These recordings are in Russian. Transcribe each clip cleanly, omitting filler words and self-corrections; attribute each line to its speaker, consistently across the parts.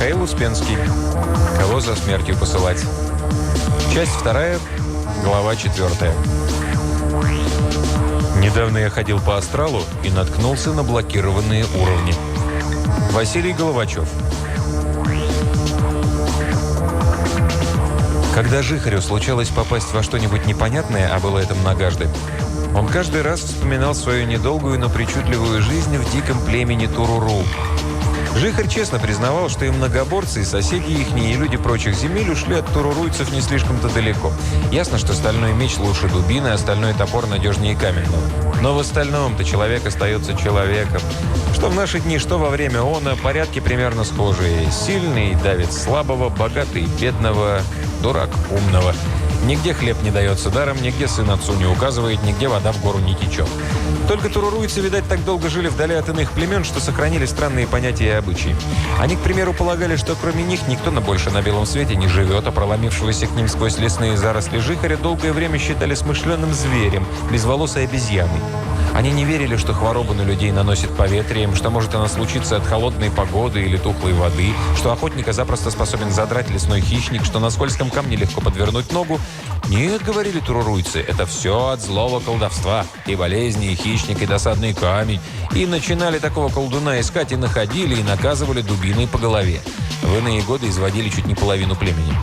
Speaker 1: Михаил Успенский. Кого за смертью посылать? Часть 2, глава 4. Недавно я ходил по астралу и наткнулся на блокированные уровни. Василий Головачев. Когда Жихарю случалось попасть во что-нибудь непонятное, а было это многожды, он каждый раз вспоминал свою недолгую, но причудливую жизнь в диком племени Туруру. Жихарь честно признавал, что и многоборцы, и соседи ихние, и люди прочих земель ушли от туруруйцев не слишком-то далеко. Ясно, что стальной меч лучше дубины, а стальной топор надежнее каменного. Но в остальном-то человек остается человеком. Что в наши дни, что во время она, порядки примерно схожие. Сильный давит слабого, богатый бедного, дурак умного. Нигде хлеб не дается даром, нигде сын отцу не указывает, нигде вода в гору не течет. Только туруруйцы, видать, так долго жили вдали от иных племен, что сохранили странные понятия и обычаи. Они, к примеру, полагали, что кроме них никто больше на белом свете не живет, а проломившегося к ним сквозь лесные заросли Жихаря долгое время считали смышленым зверем, безволосой обезьяной. Они не верили, что хвороба на людей наносит поветрием, что может она случиться от холодной погоды или тухлой воды, что охотника запросто способен задрать лесной хищник, что на скользком камне легко подвернуть ногу. «Нет, — говорили туруруйцы, — это все от злого колдовства, и болезни, и хищник, и досадный камень». И начинали такого колдуна искать, и находили, и наказывали дубиной по голове. В иные годы изводили чуть не половину племени.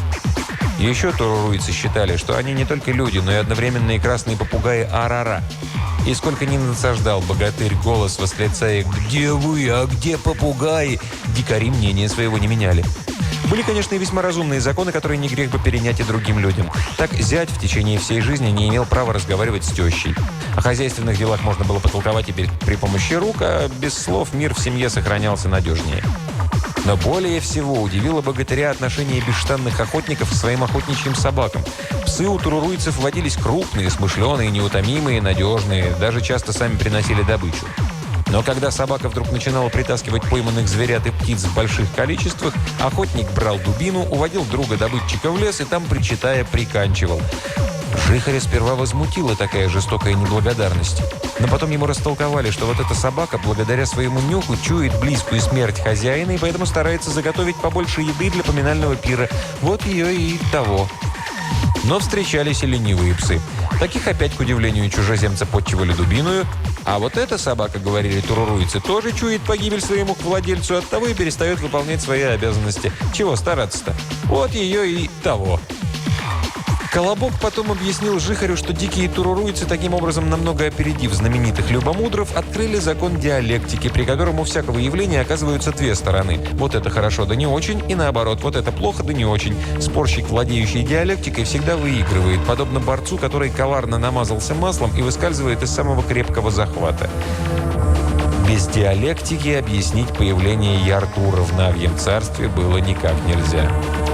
Speaker 1: Еще туруруйцы считали, что они не только люди, но и одновременно и красные попугаи Арара. И сколько ни насаждал богатырь голос, восклицая «Где вы? А где попугаи?», дикари мнения своего не меняли. Были, конечно, и весьма разумные законы, которые не грех бы перенять и другим людям. Так зять в течение всей жизни не имел права разговаривать с тещей. О хозяйственных делах можно было потолковать и при помощи рук, а без слов мир в семье сохранялся надежнее. Но более всего удивило богатыря отношение бесштанных охотников к своим охотничьим собакам. Псы у туруруйцев водились крупные, смышленые, неутомимые, надежные, даже часто сами приносили добычу. Но когда собака вдруг начинала притаскивать пойманных зверят и птиц в больших количествах, охотник брал дубину, уводил друга-добытчика в лес и там, причитая, приканчивал. Жихаря сперва возмутила такая жестокая неблагодарность. Но потом ему растолковали, что вот эта собака, благодаря своему нюху, чует близкую смерть хозяина и поэтому старается заготовить побольше еды для поминального пира. Вот ее и того. Но встречались и ленивые псы. Таких опять, к удивлению чужеземца, подчивали дубиною. А вот эта собака, говорили туруруйцы, тоже чует погибель своему владельцу, оттого и перестает выполнять свои обязанности. Чего стараться-то? Вот ее и того. Колобок потом объяснил Жихарю, что дикие туруруйцы, таким образом намного опередив знаменитых любомудров, открыли закон диалектики, при котором у всякого явления оказываются две стороны. Вот это хорошо, да не очень, и наоборот, вот это плохо, да не очень. Спорщик, владеющий диалектикой, всегда выигрывает, подобно борцу, который коварно намазался маслом и выскальзывает из самого крепкого захвата. Без диалектики объяснить появление Яртура в Навьем царстве было никак нельзя.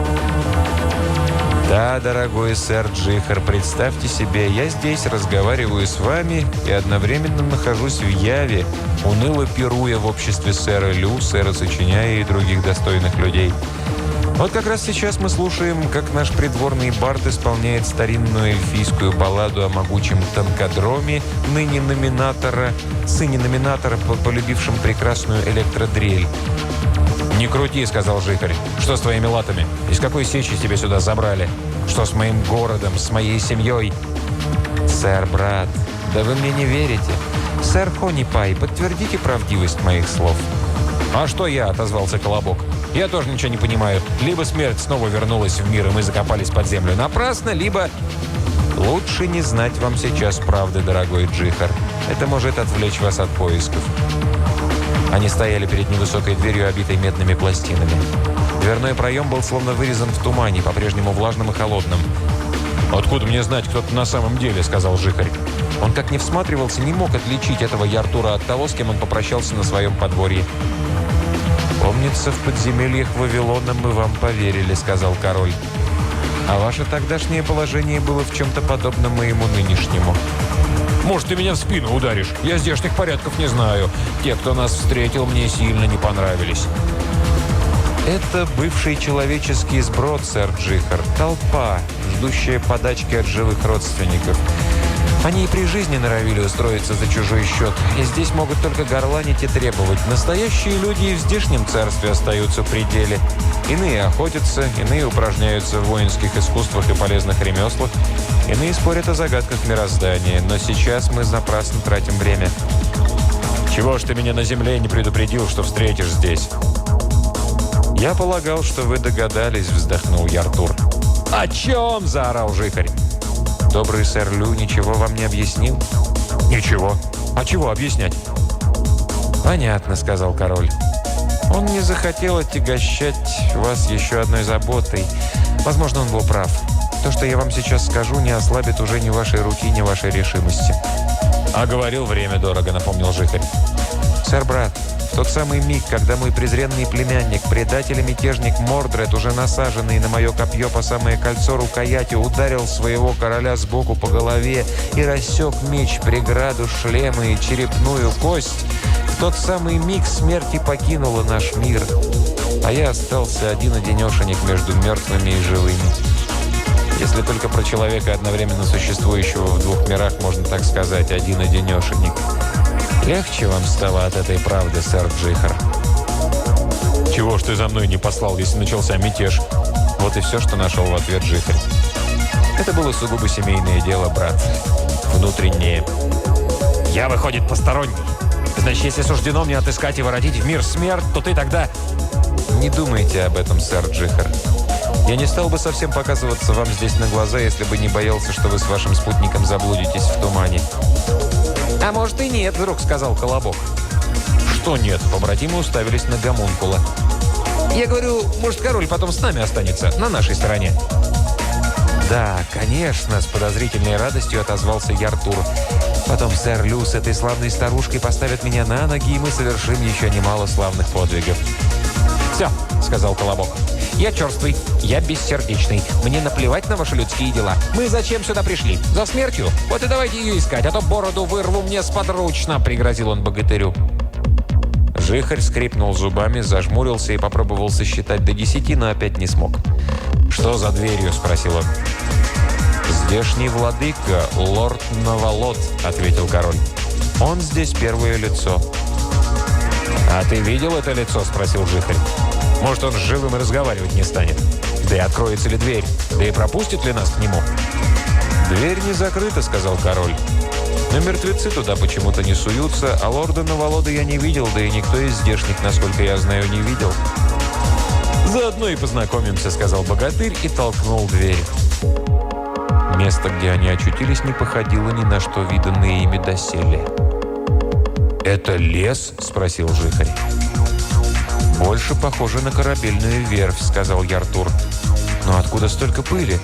Speaker 1: Да, дорогой сэр Джихар, представьте себе, я здесь разговариваю с вами и одновременно нахожусь в яве, уныло пируя в обществе сэра Лю, сэра Сочиняя и других достойных людей. Вот как раз сейчас мы слушаем, как наш придворный бард исполняет старинную эльфийскую балладу о могучем танкодроме, ныне номинатора, сыне номинатора, полюбившем прекрасную электродрель. «Не крути», — сказал Жихарь. «Что с твоими латами? Из какой сечи тебя сюда забрали? Что с моим городом, с моей семьей?» «Сэр, брат, да вы мне не верите. Сэр Хонипай, подтвердите правдивость моих слов». «А что я?» — отозвался Колобок. «Я тоже ничего не понимаю. Либо смерть снова вернулась в мир, и мы закопались под землю напрасно, либо...» «Лучше не знать вам сейчас правды, дорогой Джихар. Это может отвлечь вас от поисков». Они стояли перед невысокой дверью, обитой медными пластинами. Дверной проем был словно вырезан в тумане, по-прежнему влажным и холодным. «Откуда мне знать, кто ты на самом деле?» — сказал Жихарь. Он, как не всматривался, не мог отличить этого Яртура от того, с кем он попрощался на своем подворье. «Помнится, в подземельях Вавилона мы вам поверили», — сказал король. «А ваше тогдашнее положение было в чем-то подобно моему нынешнему». «Может, ты меня в спину ударишь? Я здешних порядков не знаю. Те, кто нас встретил, мне сильно не понравились». «Это бывший человеческий сброд, сэр Джихар. Толпа, ждущая подачки от живых родственников. Они и при жизни норовили устроиться за чужой счет, и здесь могут только горланить и требовать. Настоящие люди и в здешнем царстве остаются в пределе. Иные охотятся, иные упражняются в воинских искусствах и полезных ремеслах, иные спорят о загадках мироздания. Но сейчас мы напрасно тратим время. «Чего ж ты меня на земле не предупредил, что встретишь здесь?» «Я полагал, что вы догадались», — вздохнул Яртур. «О чем?» — заорал Жихарь. «Добрый сэр Лю ничего вам не объяснил?» «Ничего. А чего объяснять?» «Понятно», — сказал король. «Он не захотел отягощать вас еще одной заботой. Возможно, он был прав. То, что я вам сейчас скажу, не ослабит уже ни вашей руки, ни вашей решимости». «А говорил, время дорого», — напомнил Жихарь. «Сэр, брат, в тот самый миг, когда мой презренный племянник, предатель и мятежник Мордред, уже насаженный на мое копье по самое кольцо рукояти, ударил своего короля сбоку по голове и рассек меч, преграду, шлема и черепную кость, в тот самый миг смерти покинула наш мир, а я остался один-одинешенек между мертвыми и живыми. Если только про человека, одновременно существующего в двух мирах, можно так сказать, один-одинешенек. Легче вам стало от этой правды, сэр Джихар?» «Чего ж ты за мной не послал, если начался мятеж?» Вот и все, что нашел в ответ Жихарь. «Это было сугубо семейное дело, брат. Внутреннее. Я, выходит, посторонний. Значит, если суждено мне отыскать и воротить в мир смерть, то ты тогда...» «Не думайте об этом, сэр Джихар. Я не стал бы совсем показываться вам здесь на глаза, если бы не боялся, что вы с вашим спутником заблудитесь в тумане». «А может и нет», — вдруг сказал Колобок. «Что нет?» — побратимы уставились на гомункула. «Я говорю, может, король потом с нами останется, на нашей стороне». «Да, конечно», — с подозрительной радостью отозвался Яртур. «Потом сэр Лю с этой славной старушкой поставят меня на ноги, и мы совершим еще немало славных подвигов». «Все», — сказал Колобок. «Я черствый, я бессердечный. Мне наплевать на ваши людские дела. Мы зачем сюда пришли? За смертью? Вот и давайте ее искать, а то бороду вырву мне сподручно», — пригрозил он богатырю. Жихарь скрипнул зубами, зажмурился и попробовал сосчитать до 10, но опять не смог. «Что за дверью?» — спросил он. «Здешний владыка, лорд Навалот», — ответил король. «Он здесь первое лицо». «А ты видел это лицо?» — спросил Жихарь. «Может, он с живым и разговаривать не станет? Да и откроется ли дверь? Да и пропустит ли нас к нему?» «Дверь не закрыта», — сказал король. «Но мертвецы туда почему-то не суются, а лорда Навалода я не видел, да и никто из здешних, насколько я знаю, не видел». «Заодно и познакомимся», — сказал богатырь и толкнул дверь. Место, где они очутились, не походило ни на что виданное ими доселе. «Это лес?» — спросил Жихарь. «Больше похоже на корабельную верфь», — сказал Яртур. «Но откуда столько пыли?»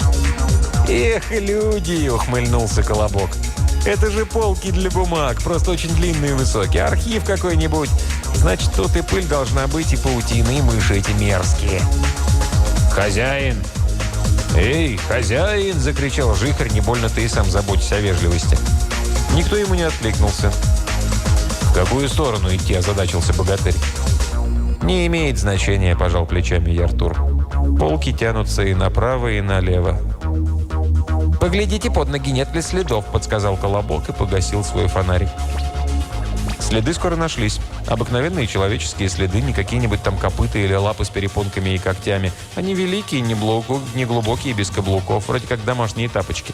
Speaker 1: «Эх, люди!» — ухмыльнулся Колобок. «Это же полки для бумаг, просто очень длинные и высокие. Архив какой-нибудь. Значит, тут и пыль должна быть, и паутины, и мыши эти мерзкие». «Хозяин!» «Эй, хозяин!» — закричал Жихарь. «Не больно ты и сам заботишься о вежливости». Никто ему не откликнулся. «В какую сторону идти?» — озадачился богатырь. «Не имеет значения», — пожал плечами Яртур. «Полки тянутся и направо, и налево». «Поглядите под ноги, нет ли следов», — подсказал Колобок и погасил свой фонарик. Следы скоро нашлись. Обыкновенные человеческие следы, не какие-нибудь там копыта или лапы с перепонками и когтями. Они великие, не глубокие, без каблуков, вроде как домашние тапочки.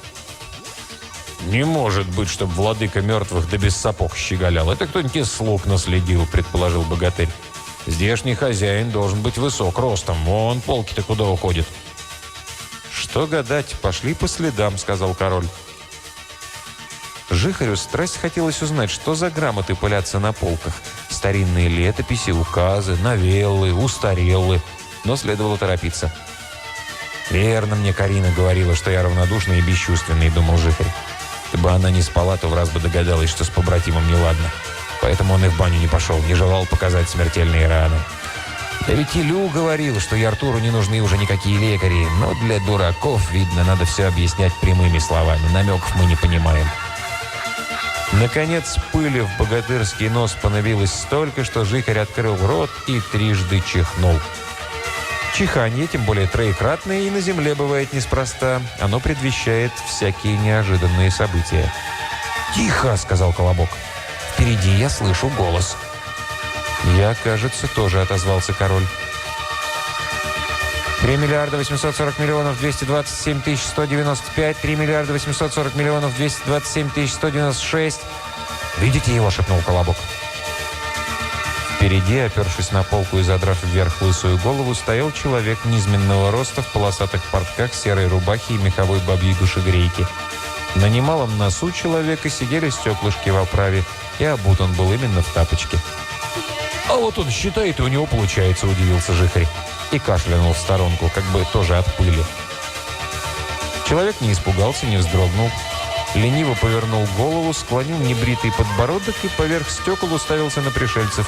Speaker 1: «Не может быть, чтобы владыка мертвых да без сапог щеголял. Это кто-нибудь из слуг наследил», — предположил богатырь. «Здешний хозяин должен быть высок ростом. Вон полки-то куда уходят». «Что гадать, пошли по следам», — сказал король. Жихарю страсть хотелось узнать, что за грамоты пылятся на полках. Старинные летописи, указы, новеллы, устареллы. Но следовало торопиться. «Верно мне Карина говорила, что я равнодушный и бесчувственный», — думал Жихарь. «Если бы она не спала, то в раз бы догадалась, что с побратимом неладно. Поэтому он и в баню не пошел, не желал показать смертельные раны. Да ведь и Лю говорил, что Яртуру не нужны уже никакие лекари. Но для дураков, видно, надо все объяснять прямыми словами. Намеков мы не понимаем». Наконец, пыли в богатырский нос понавилось столько, что Жихарь открыл рот и трижды чихнул. Чиханье, тем более троекратное, и на земле бывает неспроста. Оно предвещает всякие неожиданные события. «Тихо!» — сказал Колобок. «Впереди я слышу голос». «Я, кажется, тоже», — отозвался король. 3 миллиарда 840 миллионов 227 тысяч 195, 3 миллиарда 840 миллионов 227 тысяч 196. «Видите его?» — шепнул Колобок. Впереди, опершись на полку и задрав вверх лысую голову, стоял человек низменного роста в полосатых портках, серой рубахе и меховой бабьей душегрейке. На немалом носу человека сидели стеклышки в оправе, и обут он был именно в тапочке. «А вот он считает, и у него получается», — удивился Жихарь. И кашлянул в сторонку, как бы тоже от пыли. Человек не испугался, не вздрогнул. Лениво повернул голову, склонил небритый подбородок и поверх стекол уставился на пришельцев.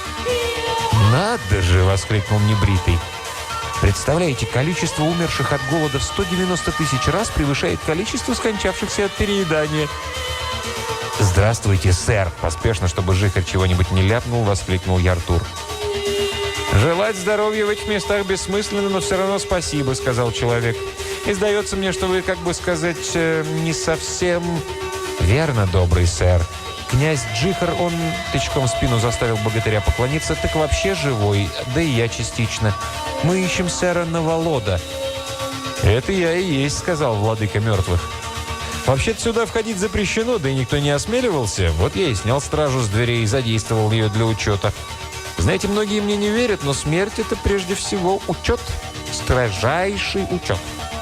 Speaker 1: «Надо же!» — воскликнул небритый. «Представляете, количество умерших от голода в 190 тысяч раз превышает количество скончавшихся от переедания». «Здравствуйте, сэр!» — поспешно, чтобы Жихарь чего-нибудь не ляпнул, воскликнул Яртур. «Желать здоровья в этих местах бессмысленно, но все равно спасибо», — сказал человек. «И сдается мне, что вы, как бы сказать, не совсем...» «Верно, добрый сэр. Князь Джихар, он тычком в спину заставил богатыря поклониться, так вообще живой, да и я частично. Мы ищем сэра Наволода». «Это я и есть», — сказал владыка мертвых. «Вообще-то сюда входить запрещено, да и никто не осмеливался. Вот я и снял стражу с дверей и задействовал ее для учета. Знаете, многие мне не верят, но смерть — это прежде всего учет. Строжайший учет».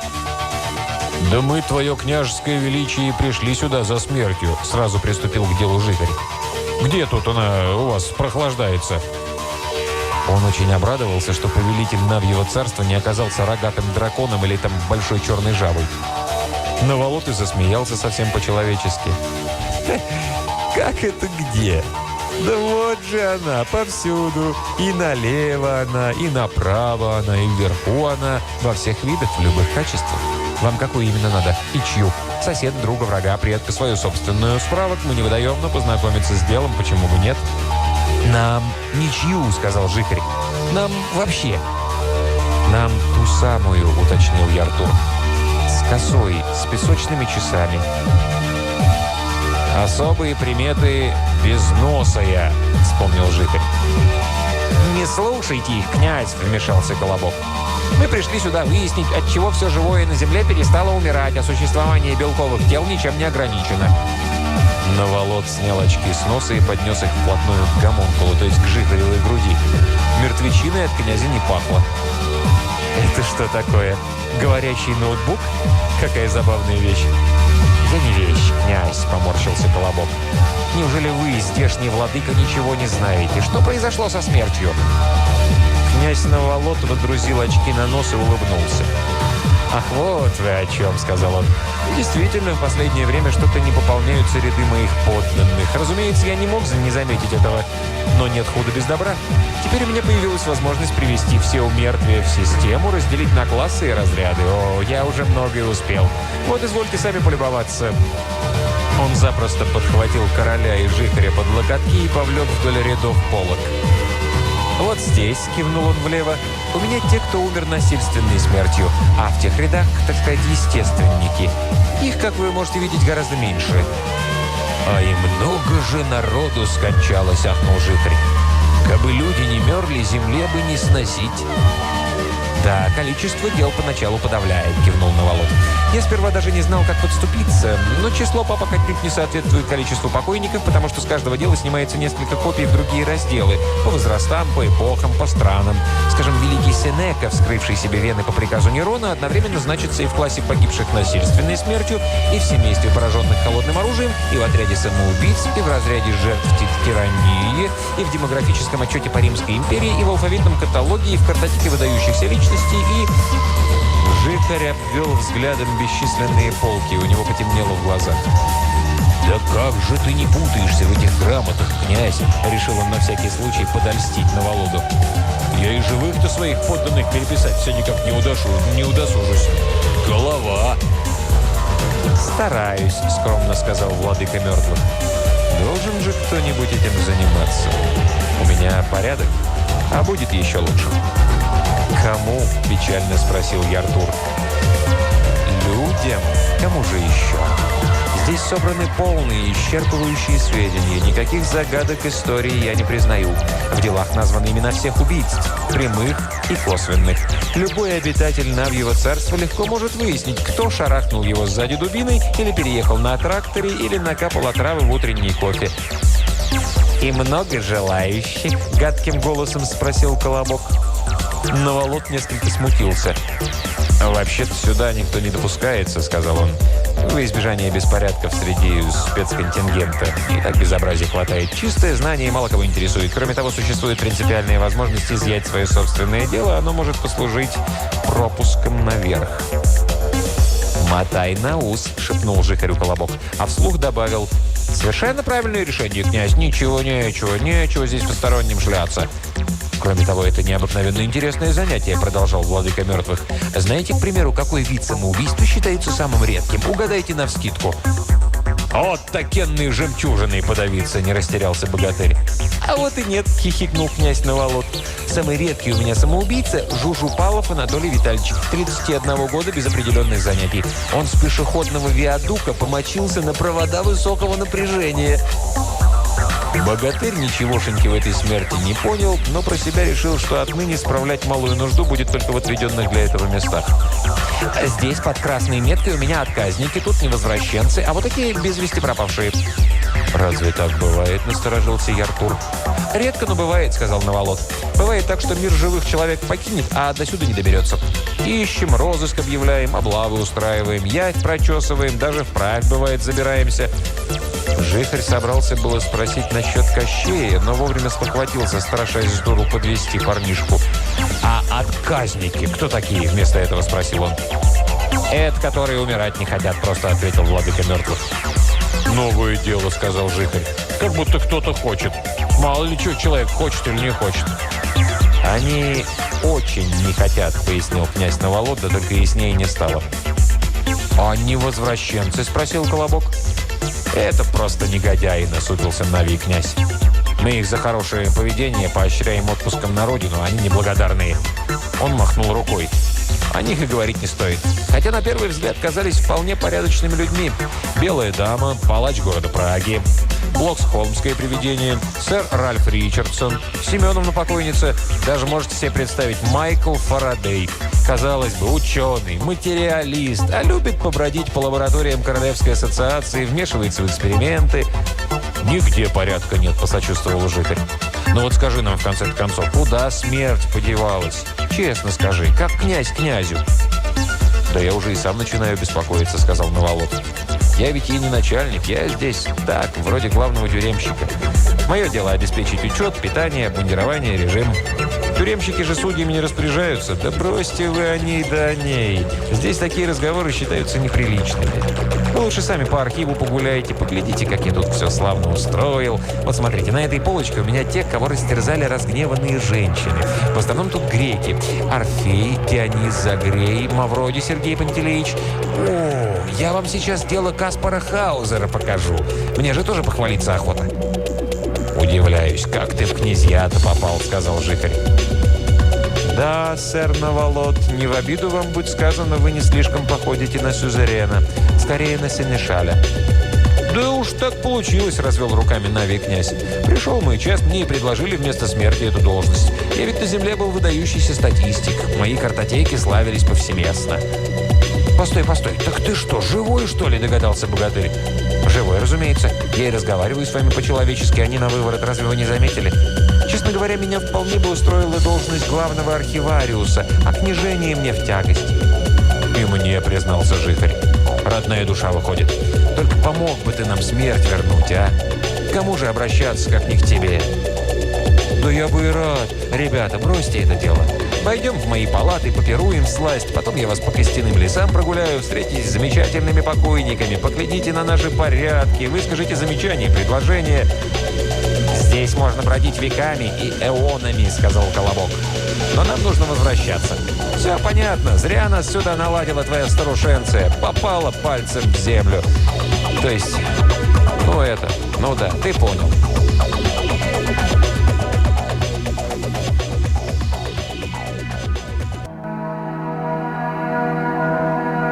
Speaker 1: «Да мы, твое княжеское величие, и пришли сюда за смертью», — сразу приступил к делу Жихарь. «Где тут она у вас прохлаждается?» Он очень обрадовался, что повелитель Навьего царства не оказался рогатым драконом или там большой черной жабой. Наволот и засмеялся совсем по-человечески. «Как это где? Да вот же она, повсюду. И налево она, и направо она, и вверху она. Во всех видах, в любых качествах. Вам какую именно надо? И чью? Соседа, друга, врага, предка, свою собственную. Справок мы не выдаем, но познакомиться с делом, почему бы нет?» «Нам ничью», — сказал Жихарь. «Нам вообще». «Нам ту самую», — уточнил Яртур. «С косой, с песочными часами». «Особые приметы безносая», — вспомнил Жихарь. «Не слушайте их, князь», — вмешался Колобок. «Мы пришли сюда выяснить, от чего все живое на земле перестало умирать, а существование белковых тел ничем не ограничено». Наволот снял очки с носа и поднес их вплотную к гомункулу, то есть к Жихаревой груди. Мертвечиной от князя не пахло. «Это что такое? Говорящий ноутбук? Какая забавная вещь!» «Да не вещь, князь», — поморщился Колобок. «Неужели вы, здешний владыка, ничего не знаете? Что произошло со смертью?» Князь Наволот водрузил очки на нос и улыбнулся. «Ах, вот вы о чем», — сказал он. «Действительно, в последнее время что-то не пополняются ряды моих подданных. Разумеется, я не мог не заметить этого, но нет худа без добра. Теперь у меня появилась возможность привести все умертвия в систему, разделить на классы и разряды. О, я уже многое успел. Вот, извольте сами полюбоваться». Он запросто подхватил короля и Жихаря под локотки и повлек вдоль рядов полок. «Вот здесь», — кивнул он влево, — «у меня те, кто умер насильственной смертью, а в тех рядах, так сказать, естественники. Их, как вы можете видеть, гораздо меньше». «А и много же народу скончалось», — ахнул Жихарь. «Кабы люди не мерли, земле бы не сносить». «Да, количество дел поначалу подавляет», — кивнул Наволот. «Я сперва даже не знал, как подступиться, но число папок отнюдь не соответствует количеству покойников, потому что с каждого дела снимается несколько копий в другие разделы, по возрастам, по эпохам, по странам. Скажем, великий Сенека, вскрывший себе вены по приказу Нерона, одновременно значится и в классе погибших насильственной смертью, и в семействе пораженных холодным оружием, и в отряде самоубийц, и в разряде жертв тирании, и в демографическом отчете по Римской империи, и в алфавитном каталоге, и в картотеке выдающихся личностей, и...» Жихарь обвел взглядом бесчисленные полки, у него потемнело в глазах. «Да как же ты не путаешься в этих грамотах, князь?» — решил он на всякий случай подольстить Наволоду. «Я и живых-то своих подданных переписать все никак не удосужусь. Голова!» «Стараюсь», — скромно сказал владыка мертвых. «Должен же кто-нибудь этим заниматься. У меня порядок, а будет еще лучше». «Кому?» – печально спросил я Артур. «Людям. Кому же еще? Здесь собраны полные, исчерпывающие сведения. Никаких загадок истории я не признаю. В делах названы имена всех убийц, прямых и косвенных. Любой обитатель Навьего царства легко может выяснить, кто шарахнул его сзади дубиной или переехал на тракторе, или накапал отравы в утренний кофе». «И много желающих?» – гадким голосом спросил Колобок. Новолот несколько смутился. «Вообще-то сюда никто не допускается», — сказал он. «Во избежание беспорядков среди спецконтингента. И так безобразия хватает. Чистое знание мало кого интересует. Кроме того, существует принципиальная возможность изъять свое собственное дело. Оно может послужить пропуском наверх». «Мотай на ус», — шепнул Жихарю Колобок, а вслух добавил: «Совершенно правильное решение, князь. Нечего здесь посторонним шляться». «Кроме того, это необыкновенно интересное занятие», — продолжал владыка мертвых. «Знаете, к примеру, какой вид самоубийства считается самым редким? Угадайте навскидку». «Вот такенные жемчужины подавиться!» — не растерялся богатырь. «А вот и нет!» — хихикнул князь Новолот. «Самый редкий у меня самоубийца — Жужупалов Анатолий Витальевич, 31 года без определенных занятий. Он с пешеходного виадука помочился на провода высокого напряжения». Богатырь ничегошеньки в этой смерти не понял, но про себя решил, что отныне справлять малую нужду будет только в отведенных для этого местах. «Здесь под красной меткой у меня отказники, тут невозвращенцы, а вот такие без вести пропавшие». «Разве так бывает?» – насторожился Артур. «Редко, но бывает», – сказал Новолот. «Бывает так, что мир живых человек покинет, а до сюда не доберется. Ищем, розыск объявляем, облавы устраиваем, явь прочесываем, даже вправь, бывает, забираемся». Жихарь собрался было спросить насчет Кощея, но вовремя спохватился, страшась с дуру подвести парнишку. «А отказники кто такие?» – вместо этого спросил он. «Это которые умирать не хотят», – просто ответил владыка мертвых. «Новое дело», – сказал Жихарь. «Как будто кто-то хочет. Мало ли что человек хочет или не хочет». «Они очень не хотят», – пояснил князь Новолот, да только яснее не стало. «А не возвращенцы?» – спросил Колобок. «Это просто негодяи», – насупился Навий князь. «Мы их за хорошее поведение поощряем отпуском на родину, а они неблагодарные». Он махнул рукой. О них и говорить не стоит. Хотя на первый взгляд казались вполне порядочными людьми. Белая дама, палач города Праги, Блоксхолмское привидение, сэр Ральф Ричардсон, Семеновна покойница, даже можете себе представить Майкл Фарадей. Казалось бы, ученый, материалист, а любит побродить по лабораториям Королевской ассоциации, вмешивается в эксперименты. «Нигде порядка нет», – посочувствовал Жихарь. «Ну вот скажи нам, в конце концов, куда смерть подевалась? Честно скажи, как князь князю?» «Да я уже и сам начинаю беспокоиться», – сказал Новолот. «Я ведь и не начальник, я здесь так, вроде главного тюремщика. Мое дело обеспечить учет, питание, обмундирование, режим. Тюремщики же судьями не распоряжаются. Да бросьте вы о ней да о ней. Здесь такие разговоры считаются неприличными. Вы лучше сами по архиву погуляйте, поглядите, как я тут все славно устроил. Вот смотрите, на этой полочке у меня те, кого растерзали разгневанные женщины. В основном тут греки. Орфей, Дионис Загрей, Мавроди Сергей Пантелеич. О, я вам сейчас дело Каспара Хаузера покажу. Мне же тоже похвалиться охота». «Удивляюсь, как ты в князья-то попал», — сказал Жихарь. «Да, сэр Новолот, не в обиду вам будь сказано, вы не слишком походите на сюзерена. Скорее, на сенешаля». «Да уж так получилось», — развел руками Навий князь. «Пришел мой час, мне и предложили вместо смерти эту должность. Я ведь на земле был выдающийся статистик. Мои картотеки славились повсеместно». «Постой, так ты что, живой, что ли?» – догадался богатырь. «Живой, разумеется. Я и разговариваю с вами по-человечески, они на выворот. Разве вы не заметили? Честно говоря, меня вполне бы устроила должность главного архивариуса, а княжение мне в тягость». «И мне», – признался Жихарь. «Родная душа выходит. Только помог бы ты нам смерть вернуть, а? К кому же обращаться, как не к тебе?» «Да я бы и рад. Ребята, бросьте это дело. Пойдем в мои палаты, попируем всласть, потом я вас по костяным лесам прогуляю, встретитесь с замечательными покойниками, поглядите на наши порядки, выскажите замечания и предложения». «Здесь можно бродить веками и эонами», — сказал Колобок. «Но нам нужно возвращаться. Все понятно, зря нас сюда наладила твоя старушенция, попала пальцем в землю. То есть, ну да, ты понял».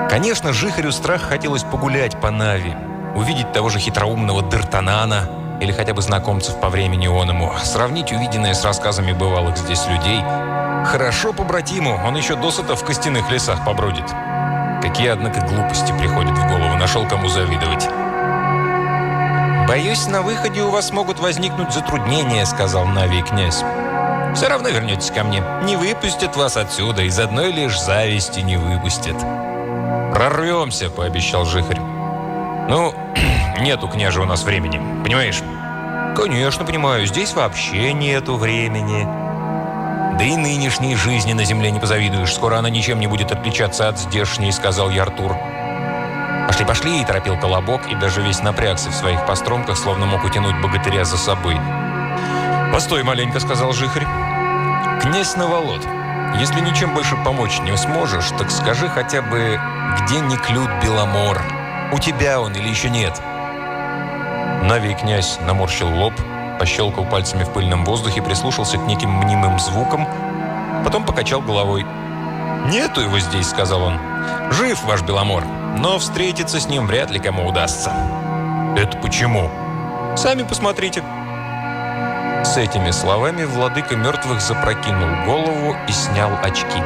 Speaker 2: Конечно, Жихарю страх хотелось погулять по Нави, увидеть того же хитроумного Д'Артанана или хотя бы знакомцев по времени оному, сравнить увиденное с рассказами бывалых здесь людей. Хорошо побратиму, он еще досыта в костяных лесах побродит. Какие, однако, глупости приходят в голову, нашел кому завидовать. «Боюсь, на выходе у вас могут возникнуть затруднения», — сказал Нави князь. «Все равно вернетесь ко мне. Не выпустят вас отсюда, из одной лишь зависти не выпустят». «Прорвемся», — пообещал Жихарь. «Ну, нету, княже, у нас времени, понимаешь?» «Конечно, понимаю, здесь вообще нету времени». «Да и нынешней жизни на земле не позавидуешь. Скоро она ничем не будет отличаться от здешней», — сказал Яртур. «Пошли, пошли», — торопил Колобок, и даже весь напрягся в своих постромках, словно мог утянуть богатыря за собой. «Постой маленько», — сказал Жихарь. «Князь Наволод, если ничем больше помочь не сможешь, так скажи хотя бы, где Неклюд Беломор? У тебя он или еще нет?» Нави князь наморщил лоб, пощелкал пальцами в пыльном воздухе, прислушался к неким мнимым звукам, потом покачал головой. «Нету его здесь», — сказал он. «Жив ваш Беломор, но встретиться с ним вряд ли кому удастся». «Это почему?» «Сами посмотрите». С этими словами владыка мертвых запрокинул голову и снял очки.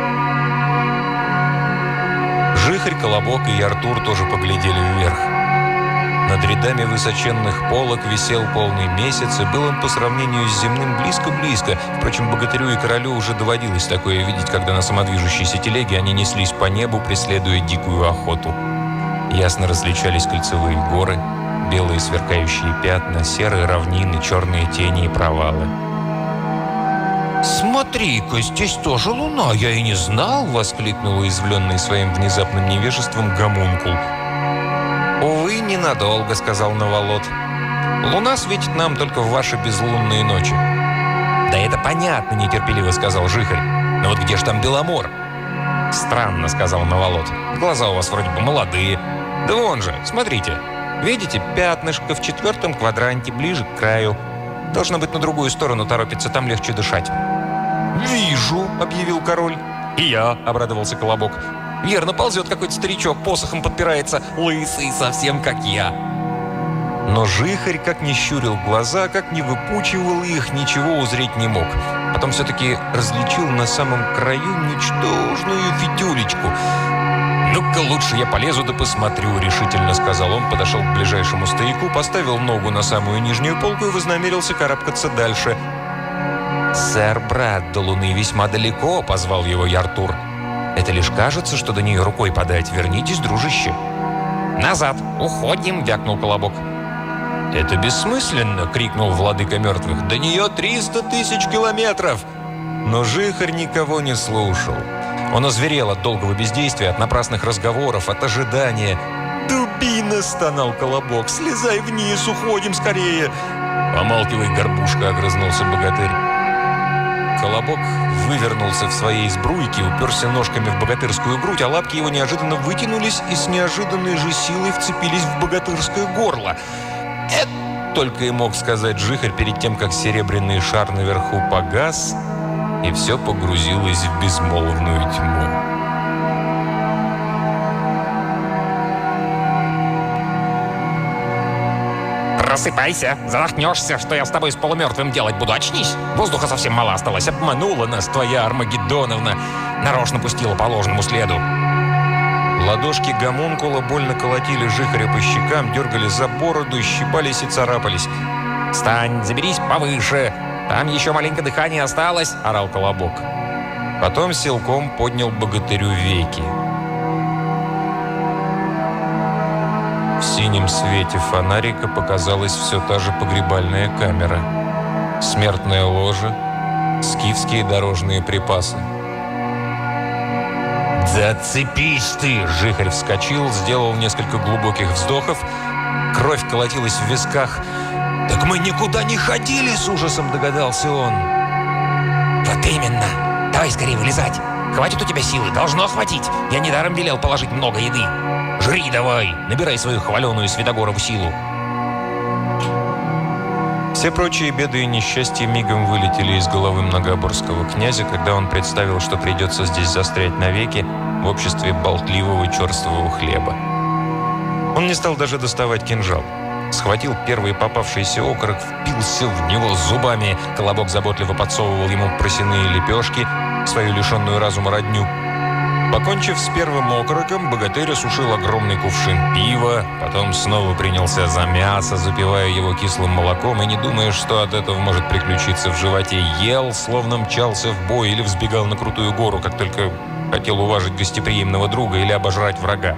Speaker 2: Жихарь, Колобок и Яртур тоже поглядели вверх. Над рядами высоченных полок висел полный месяц, и был он по сравнению с земным близко-близко. Впрочем, богатырю и королю уже доводилось такое видеть, когда на самодвижущейся телеге они неслись по небу, преследуя дикую охоту. Ясно различались кольцевые горы, белые сверкающие пятна, серые равнины, черные тени и провалы. «Смотри-ка, здесь тоже луна, я и не знал!» — воскликнул уязвленный своим внезапным невежеством гомункул. «Увы, ненадолго», — сказал Наволод. «Луна светит нам только в ваши безлунные ночи». «Да это понятно», — нетерпеливо сказал Жихарь. «Но вот где ж там Беломор?» «Странно», — сказал Наволод. «Глаза у вас вроде бы молодые. Да вон же, смотрите. Видите, пятнышко в 4-м квадранте, ближе к краю. Должно быть, на другую сторону торопится, там легче дышать». «Вижу», — объявил король. «И я», — обрадовался Колобок. «Верно, ползет какой-то старичок, посохом подпирается, лысый, совсем как я». Но Жихарь, как ни щурил глаза, как ни выпучивал их, ничего узреть не мог. Потом все-таки различил на самом краю ничтожную фитюлечку. «Ну-ка, лучше я полезу да посмотрю», — решительно сказал он, подошел к ближайшему стояку, поставил ногу на самую нижнюю полку и вознамерился карабкаться дальше. «Сэр, брат, до луны весьма далеко», — позвал его Яртур. «Это лишь кажется, что до нее рукой подать. Вернитесь, дружище». «Назад! Уходим!» — вякнул Колобок. «Это бессмысленно!» — крикнул владыка мертвых. «До нее 300 000 километров!» Но Жихарь никого не слушал. Он озверел от долгого бездействия, от напрасных разговоров, от ожидания. «Дубина!» — стонал Колобок. «Слезай вниз, уходим скорее!» «Помалкивай, горбушка!» — огрызнулся богатырь. Колобок вывернулся в своей сбруйке, уперся ножками в богатырскую грудь, а лапки его неожиданно вытянулись и с неожиданной же силой вцепились в богатырское горло. «Это только и мог сказать Жихарь перед тем, как серебряный шар наверху погас, и все погрузилось в безмолвную тьму.
Speaker 3: «Просыпайся, задохнешься, что я с тобой с полумертвым делать буду, очнись! Воздуха совсем мало осталось, обманула нас твоя Армагеддоновна, нарочно пустила по ложному следу».
Speaker 1: Ладошки гомункула больно колотили Жихаря по щекам, дергали за бороду, щипались и царапались.
Speaker 3: «Встань, заберись повыше, там еще маленько дыхания осталось», — орал Колобок.
Speaker 1: Потом силком поднял богатырю веки. В синем свете фонарика показалась все та же погребальная камера. Смертное ложе, скифские дорожные припасы.
Speaker 2: «Да отцепись ты!» — Жихарь вскочил, сделал несколько глубоких вздохов. Кровь колотилась в висках. «Так мы никуда не ходили!» — с ужасом догадался он.
Speaker 3: «Вот именно! Давай скорее вылезать! Хватит у тебя силы, должно хватить! Я недаром велел положить много еды! Жри давай! Набирай свою хваленую Святогорову силу!»
Speaker 1: Все прочие беды и несчастья мигом вылетели из головы многоборского князя, когда он представил, что придется здесь застрять навеки в обществе болтливого черствого хлеба. Он не стал даже доставать кинжал. Схватил первый попавшийся окорок, впился в него зубами. Колобок заботливо подсовывал ему просяные лепешки, свою лишенную разума родню. Покончив с первым окороком, богатырь осушил огромный кувшин пива, потом снова принялся за мясо, запивая его кислым молоком, и не думая, что от этого может приключиться в животе, ел, словно мчался в бой или взбегал на крутую гору, как только хотел уважить гостеприимного друга или обожрать врага.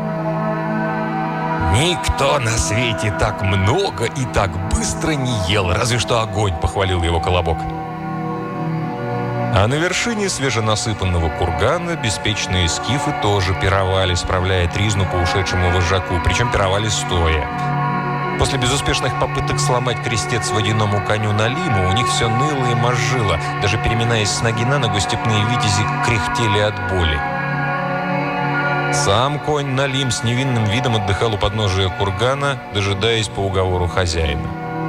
Speaker 1: «Никто на свете так много и так быстро не ел, разве что огонь», — похвалил его Колобок. А на вершине свеженасыпанного кургана беспечные скифы тоже пировали, справляя тризну по ушедшему вожаку, причем пировали стоя. После безуспешных попыток сломать крестец водяному коню Налиму у них все ныло и мозжило, даже переминаясь с ноги на ногу, степные витязи кряхтели от боли. Сам конь Налим с невинным видом отдыхал у подножия кургана, дожидаясь по уговору хозяина.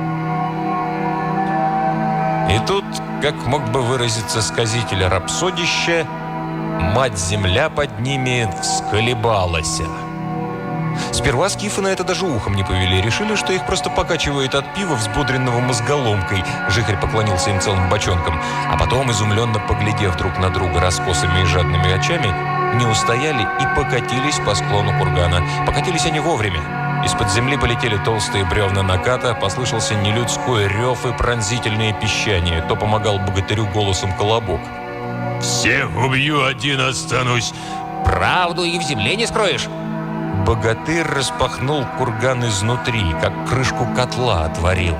Speaker 1: И тут, как мог бы выразиться сказитель рапсодища, мать-земля под ними всколебалась. Сперва скифы на это даже ухом не повели, решили, что их просто покачивает от пива, взбодренного мозголомкой. Жихарь поклонился им целым бочонком, а потом, изумленно поглядев друг на друга раскосыми и жадными очами, не устояли и покатились по склону кургана. Покатились они вовремя. Из-под земли полетели толстые бревна наката, послышался нелюдской рев и пронзительное пищание. То помогал богатырю голосом Колобок.
Speaker 2: «Всех убью, один останусь».
Speaker 3: Правду и в земле не скроешь.
Speaker 1: Богатырь распахнул курган изнутри, как крышку котла отворил.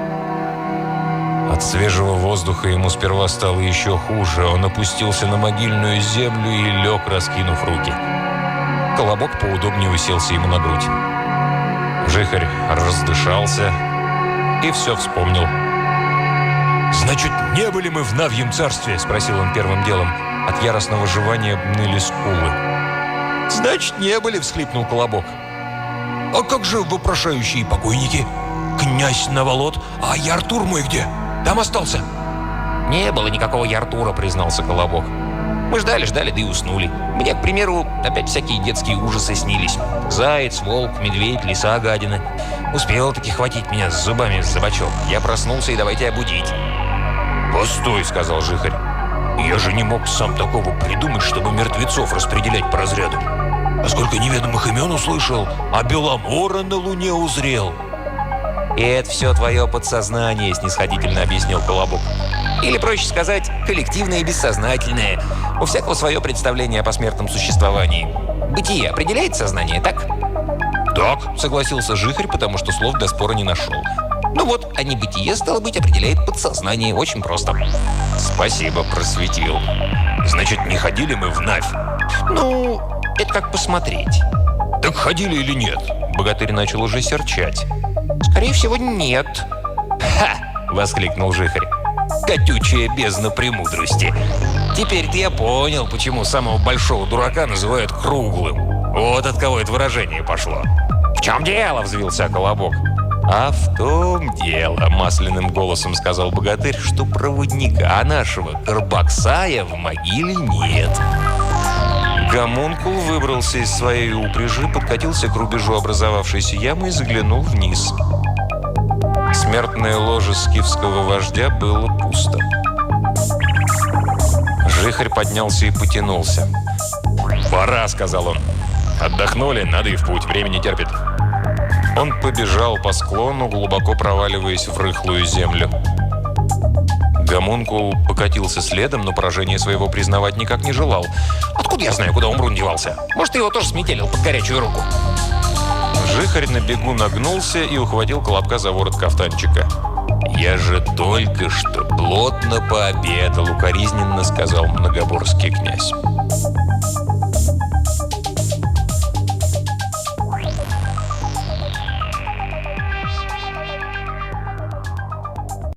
Speaker 1: От свежего воздуха ему сперва стало еще хуже. Он опустился на могильную землю и лег, раскинув руки. Колобок поудобнее уселся ему на грудь. Жихарь раздышался и все вспомнил.
Speaker 2: «Значит, не были мы в Навьем царстве?» –
Speaker 1: спросил он первым делом. От яростного жевания ныли скулы.
Speaker 2: «Значит, не были», – всхлипнул Колобок. «А как же вопрошающие покойники? Князь Наволод, а я Артур мой где? Там остался?»
Speaker 3: Не было никакого я Артура, признался Колобок. Мы ждали, да и уснули. Мне, к примеру, опять всякие детские ужасы снились. Заяц, волк, медведь, лиса, гадина. Успел-таки хватить меня с зубами за бочок. Я проснулся и давайте будить.
Speaker 2: «Постой», — сказал Жихарь. «Я же не мог сам такого придумать, чтобы мертвецов распределять по разряду. А сколько неведомых имен услышал, а Беломора на луне узрел».
Speaker 3: И это все твое подсознание, снисходительно объяснил Колобок. Или, проще сказать, коллективное и бессознательное. У всякого свое представление о посмертном существовании. Бытие определяет сознание, так?
Speaker 2: «Так»,
Speaker 3: — согласился Жихарь, потому что слов для спора не нашел. Ну вот, а небытие, стало быть, определяет подсознание. Очень просто.
Speaker 2: «Спасибо, просветил. Значит, не ходили мы в Навь?»
Speaker 3: Ну, это как посмотреть.
Speaker 2: «Так ходили или нет?»
Speaker 1: Богатырь начал уже серчать.
Speaker 3: Скорее всего, нет.
Speaker 2: «Ха!» — воскликнул Жихарь. «Катючая бездна премудрости. Теперь-то я понял, почему самого большого дурака называют круглым. Вот от кого это выражение пошло».
Speaker 3: «В чем дело?» — взвился Колобок.
Speaker 1: «А в том дело», — масляным голосом сказал богатырь, «что проводника нашего Карбаксая в могиле нет». Гомункул выбрался из своей упряжи, подкатился к рубежу образовавшейся ямы и заглянул вниз. Смертное ложе скифского вождя было пусто. Жихарь поднялся и потянулся.
Speaker 2: «Пора», — сказал он. «Отдохнули, надо и в путь, время не терпит».
Speaker 1: Он побежал по склону, глубоко проваливаясь в рыхлую землю. Гомункул покатился следом, но поражение своего признавать никак не желал.
Speaker 3: «Откуда я знаю, куда Умрун девался? Может, его тоже сметелил под горячую руку?»
Speaker 1: Жихарь на бегу нагнулся и ухватил Колобка за ворот кафтанчика. «Я же только что плотно пообедал», — укоризненно сказал многоборский князь.